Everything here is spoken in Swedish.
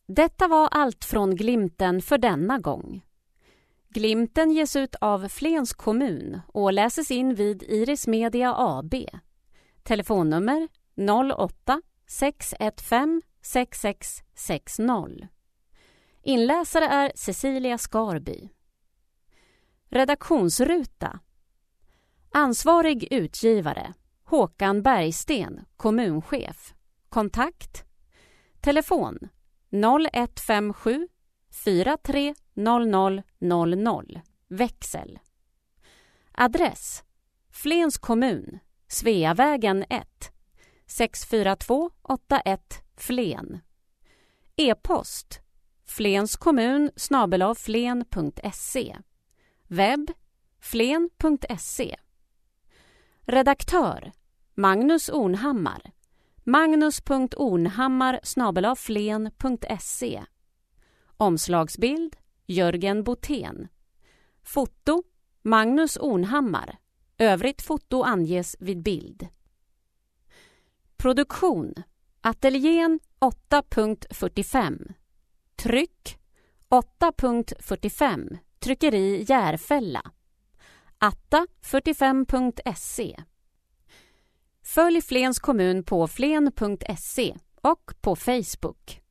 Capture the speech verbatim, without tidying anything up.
Detta var allt från Glimten för denna gång. Glimten ges ut av Flens kommun och läses in vid Iris Media A B. Telefonnummer noll åtta sex ett fem sex sex sex noll. Inläsare är Cecilia Skarby. Redaktionsruta. Ansvarig utgivare Håkan Bergsten, kommunchef. Kontakt telefon noll ett fem sju fyra tre noll noll noll noll. Växel. Adress Flens kommun, Sveavägen ett, sex fyra två åtta ett Flen. E-post flenskommun snabel-a flen punkt se. Webb flen punkt se. Redaktör Magnus Ornhammar. magnus punkt ornhammar snabel-a flen punkt se. Omslagsbild Jörgen Botén. Foto Magnus Ornhammar. Övrigt foto anges vid bild. Produktion Ateljén åtta punkt fyrtiofem. Tryck åtta punkt fyrtiofem. Tryckeri Järfälla. atta fyrtiofem punkt se. Följ Flens kommun på flen punkt se och på Facebook.